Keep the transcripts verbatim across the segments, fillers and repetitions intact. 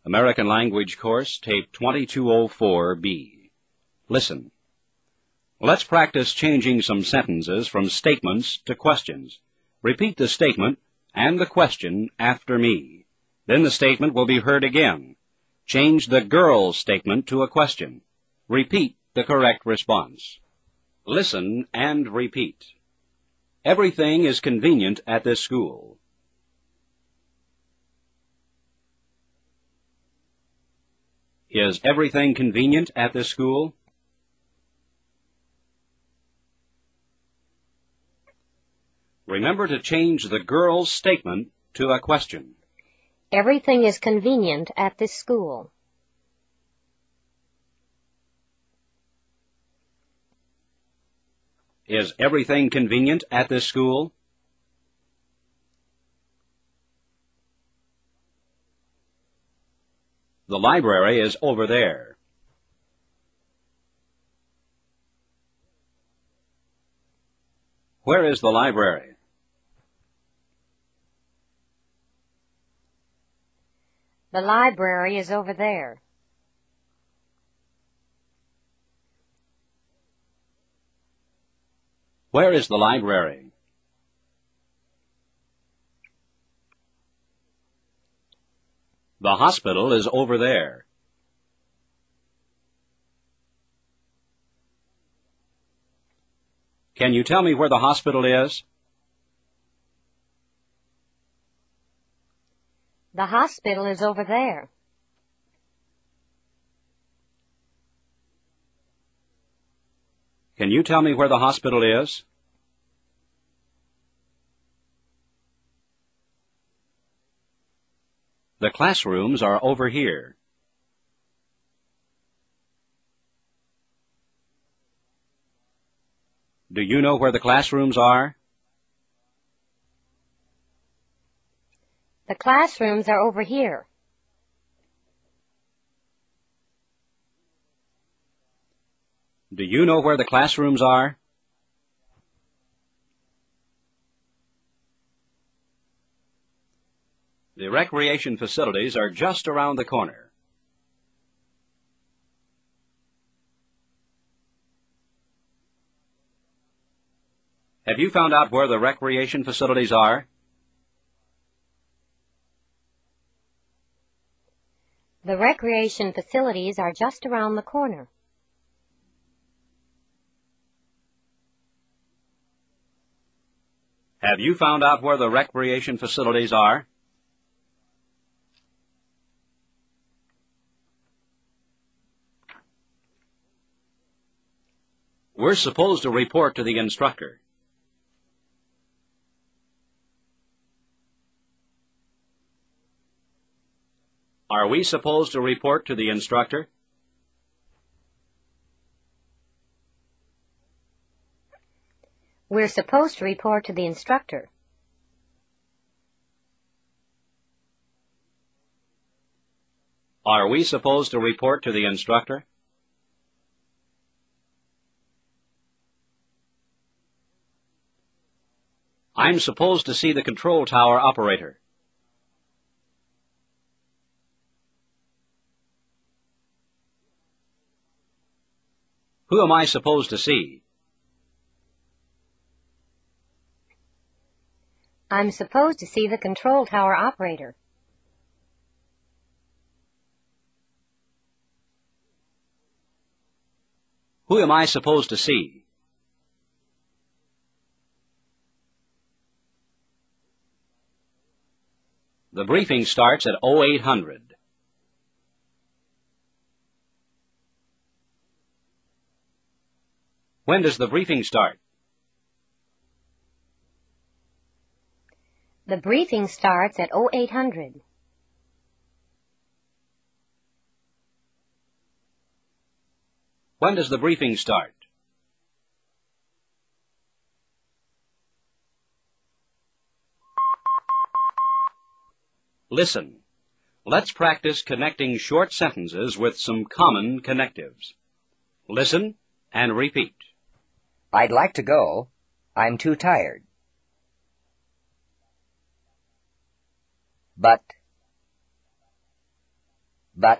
American Language Course, Tape twenty-two oh four B. Listen. Let's practice changing some sentences from statements to questions. Repeat the statement and the question after me. Then the statement will be heard again. Change the girl's statement to a question. Repeat the correct response. Listen and repeat. Everything is convenient at this school. Is everything convenient at this school? Remember to change the girl's statement to a question. Everything is convenient at this school. Is everything convenient at this school? The library is over there. Where is the library? The library is over there. Where is the library? The hospital is over there. Can you tell me where the hospital is? The hospital is over there. Can you tell me where the hospital is? The classrooms are over here. Do you know where the classrooms are? The classrooms are over here. Do you know where the classrooms are? The recreation facilities are just around the corner. Have you found out where the recreation facilities are? The recreation facilities are just around the corner. Have you found out where the recreation facilities are? We're supposed to report to the instructor. Are we supposed to report to the instructor? We're supposed to report to the instructor. Are we supposed to report to the instructor? I'm supposed to see the control tower operator. Who am I supposed to see? I'm supposed to see the control tower operator. Who am I supposed to see? The briefing starts at oh eight hundred. When does the briefing start? The briefing starts at oh eight hundred. When does the briefing start? Listen. Let's practice connecting short sentences with some common connectives. Listen and repeat. I'd like to go. I'm too tired. But but.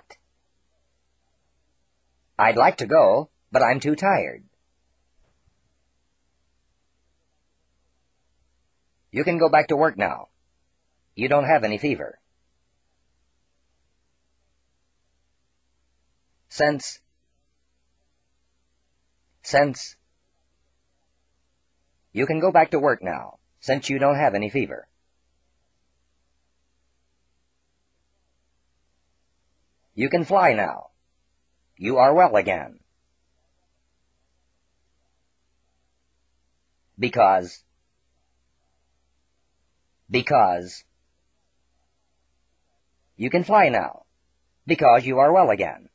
I'd like to go, but I'm too tired. You can go back to work now. You don't have any fever. Since. Since. You can go back to work now, since you don't have any fever. You can fly now. You are well again. Because. Because. You can fly now, because you are well again.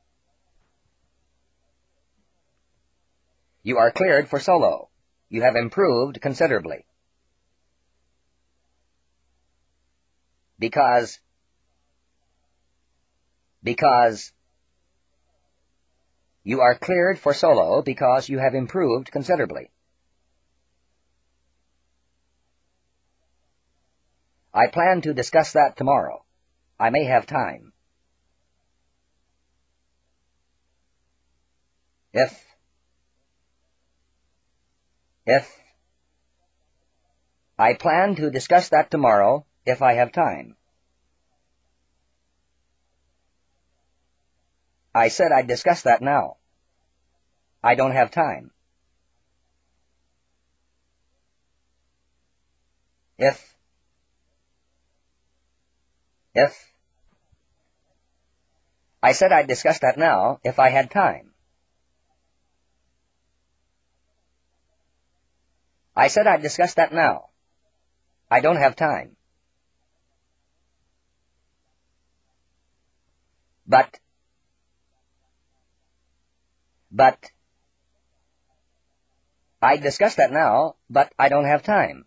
You are cleared for solo. You have improved considerably. Because. Because. You are cleared for solo because you have improved considerably. I plan to discuss that tomorrow. I may have time. If. If. I plan to discuss that tomorrow if I have time. I said I'd discuss that now. I don't have time. If. If. I said I'd discuss that now if I had time. I said I'd discuss that now. I don't have time. But. But. I'd discuss that now, but I don't have time.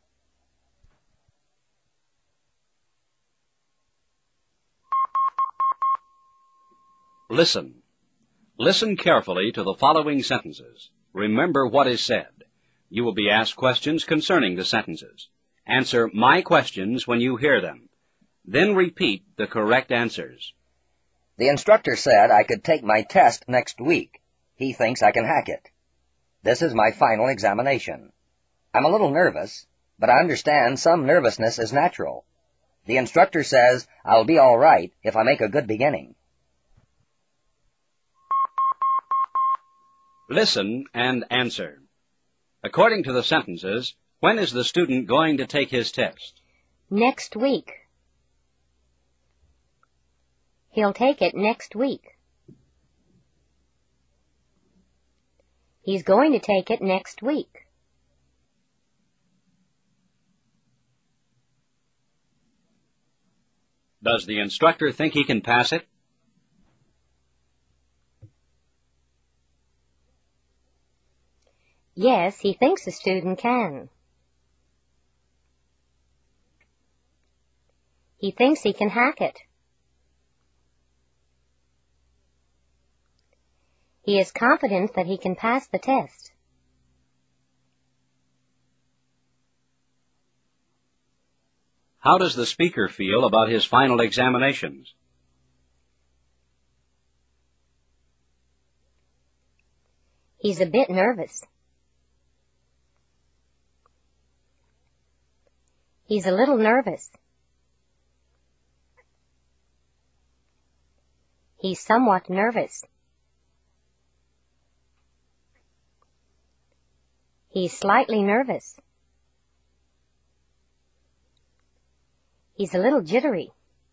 Listen. Listen carefully to the following sentences. Remember what is said. You will be asked questions concerning the sentences. Answer my questions when you hear them. Then repeat the correct answers. The instructor said I could take my test next week. He thinks I can hack it. This is my final examination. I'm a little nervous, but I understand some nervousness is natural. The instructor says I'll be all right if I make a good beginning. Listen and answer. According to the sentences, when is the student going to take his test? Next week. He'll take it next week. He's going to take it next week. Does the instructor think he can pass it? Yes, he thinks the student can. He thinks he can hack it. He is confident that he can pass the test. How does the speaker feel about his final examinations? He's a bit nervous. He's a little nervous. He's somewhat nervous. He's slightly nervous. He's a little jittery.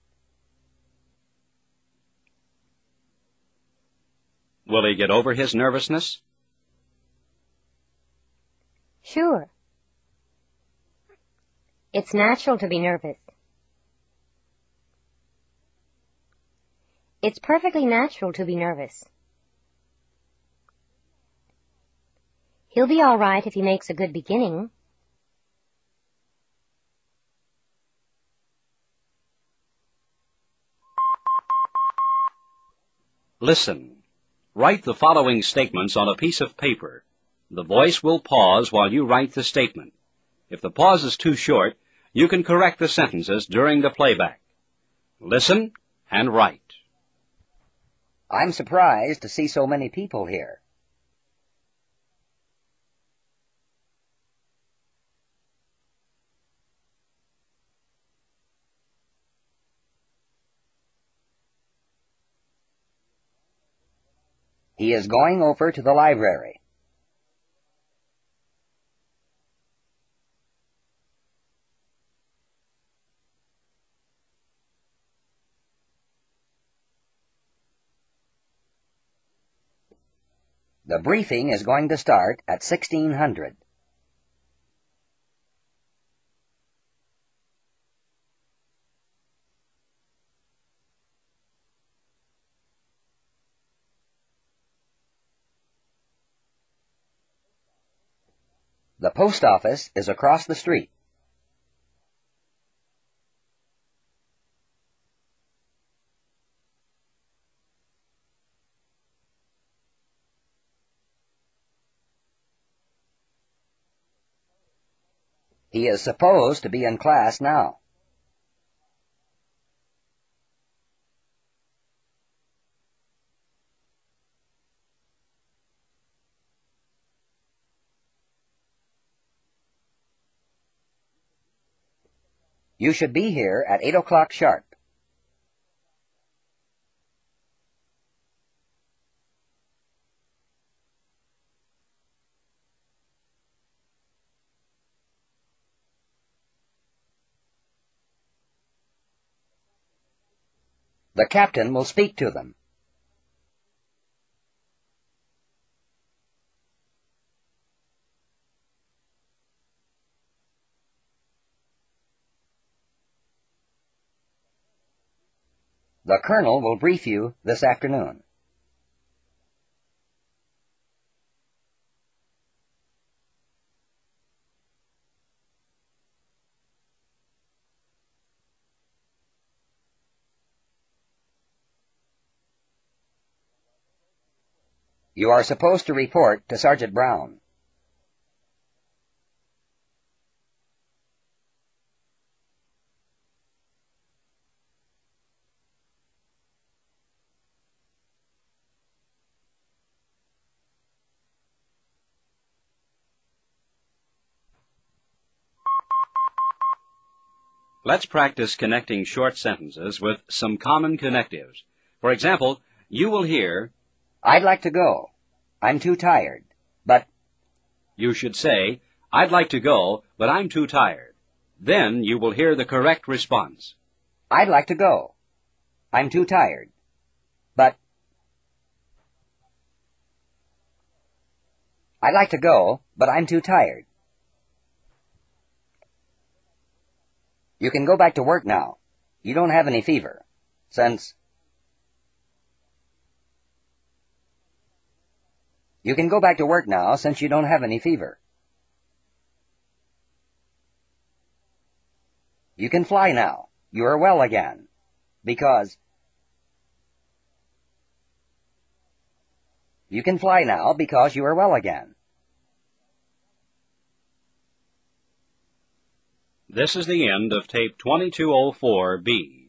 Will he get over his nervousness? Sure. It's natural to be nervous. It's perfectly natural to be nervous. He'll be all right if he makes a good beginning. Listen. Write the following statements on a piece of paper. The voice will pause while you write the statement. If the pause is too short, you can correct the sentences during the playback. Listen and write. I'm surprised to see so many people here. He is going over to the library. The briefing is going to start at sixteen hundred. The post office is across the street. He is supposed to be in class now. You should be here at eight o'clock sharp. The captain will speak to them. The colonel will brief you this afternoon. You are supposed to report to Sergeant Brown. Let's practice connecting short sentences with some common connectives. For example, you will hear, I'd like to go. I'm too tired. But you should say, I'd like to go, but I'm too tired. Then you will hear the correct response. I'd like to go. I'm too tired. But I'd like to go, but I'm too tired. You can go back to work now. You don't have any fever. Since You can go back to work now since you don't have any fever. You can fly now. You are well again. Because You can fly now because you are well again. This is the end of tape twenty-two oh four B.